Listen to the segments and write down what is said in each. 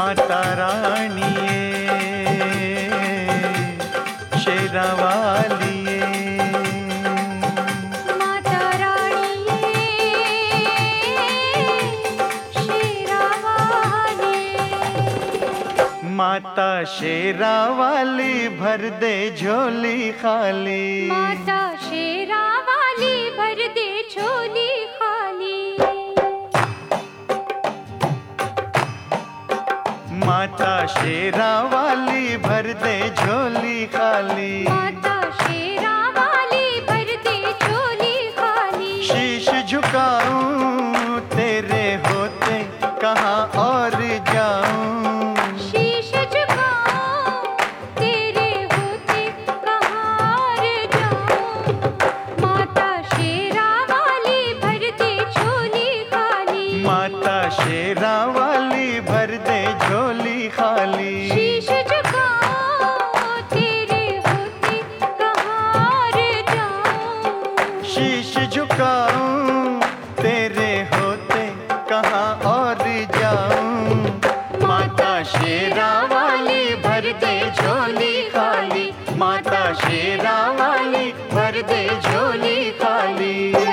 माता रानिए शेरा वालिए, माता रानिए शेरा वाली। माता शेरा वाली भर दे झोली खाली, माता शेरा वाली भर दे झोली खाली। माता शेरा वाली भर दे झोली खाली, माता शेरा वाली भर दे झोली खाली। शीश झुकाऊं तेरे होते कहाँ और जाऊं, शीश झुकाऊं तेरे होते कहाँ और जाऊं। माता शेरा वाली भर दे झोली खाली, माता शेरा वाली भर दे झोली खाली। शीश झुकाऊं तेरे होते कहाँ और जाऊं। शीश झुकाऊं तेरे होते कहाँ और जाऊं। माता शेरा वाली भर दे झोली खाली, माता शेरा वाली भर दे झोली खाली।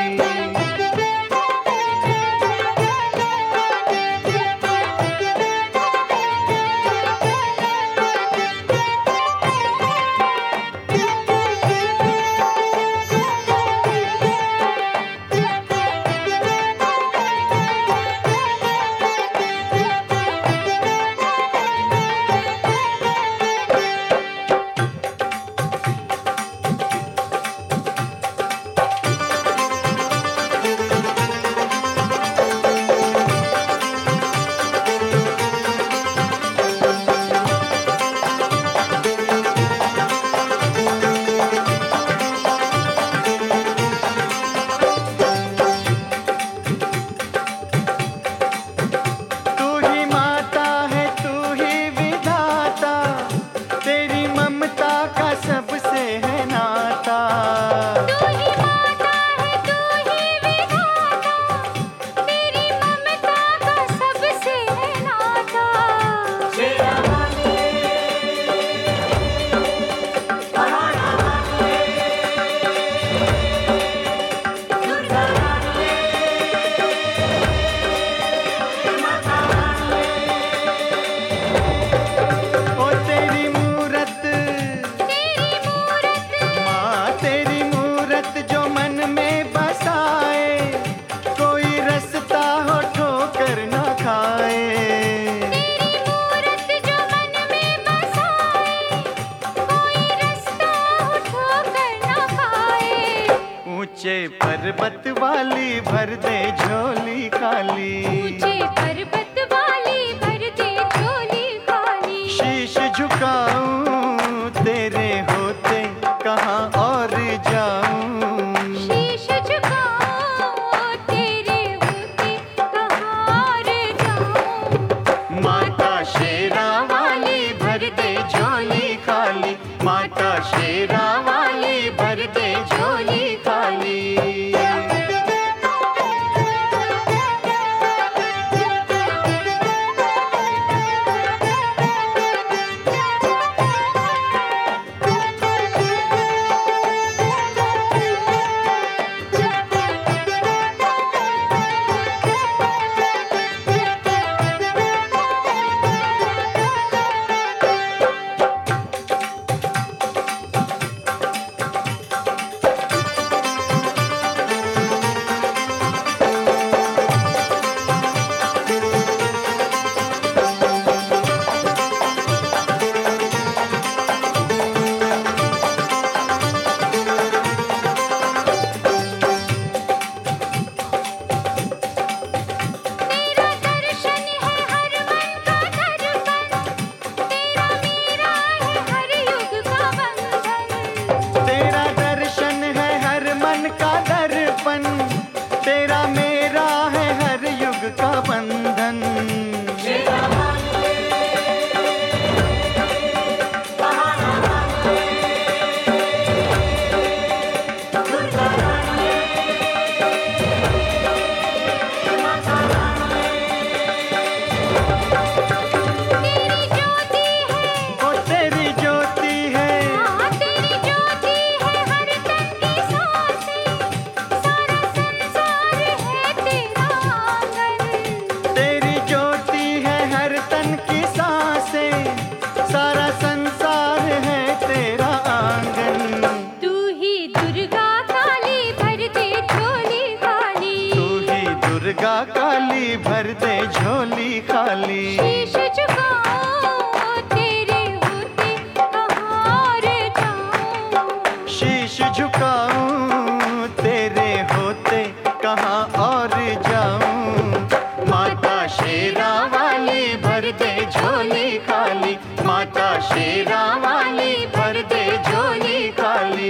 ऊंचे पर्वत वाली भर दे झोली खाली, ऊंचे पर्वत वाली भर दे झोली खाली। शीश झुकाऊं तेरे होते कहाँ और जाऊं। शीश झुकाऊं तेरे होते कहाँ और जाऊं। माता शेरा वाली भर दे झोली खाली, माता शेरा वाली भर दे झोली खाली। तेरा मेरा है हर युग का बंधन। दुर्गा काली भर दे झोली खाली। शीश झुकाऊं तेरे होते कहाँ रे जाऊं। शीश झुकाऊं तेरे होते कहाँ और जाऊं। माता शेरा वाली भर दे झोली खाली। माता शेरा वाली भर दे झोली खाली।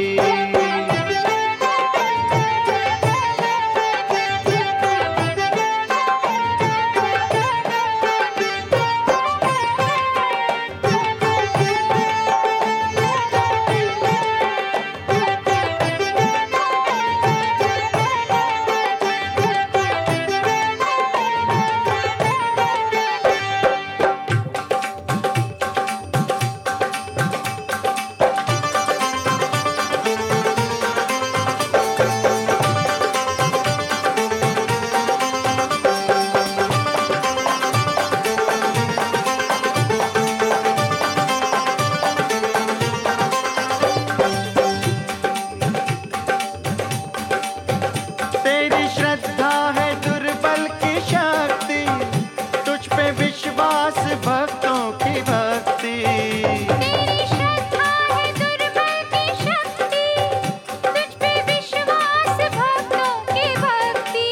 तेरी श्रद्धा है दुर्बल की शक्ति, तुझ पे विश्वास भक्तों की भक्ति। तेरी श्रद्धा है दुर्बल की शक्ति, तुझ पे विश्वास भक्तों की भक्ति।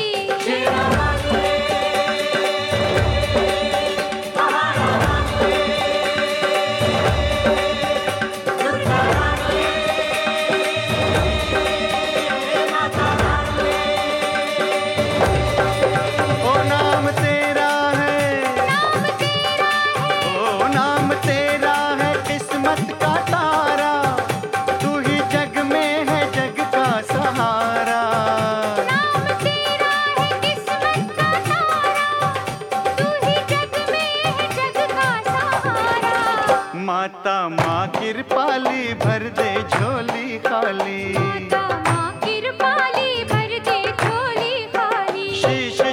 ओ नाम तेरा है, ओ नाम तेरा है किस्मत का तारा। तू ही जग में है जग का सहारा। नाम तेरा है किस्मत का तारा, तू ही जग में है जग का सहारा। माता माँ कृपाली भर दे झोली खाली। माता माँ कृपाली भर दे झोली खाली। शीश